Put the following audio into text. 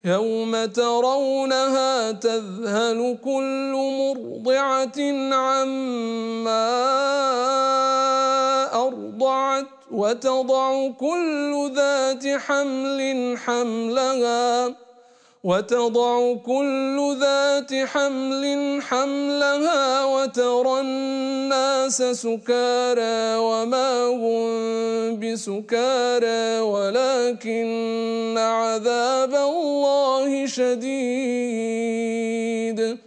يوم ترونها تذهل كل مرضعة عما أرضعت وتضع كل ذات حمل حملها وترى الناس سكارى وما هم بسكارى ولكن عذاب الله شديد.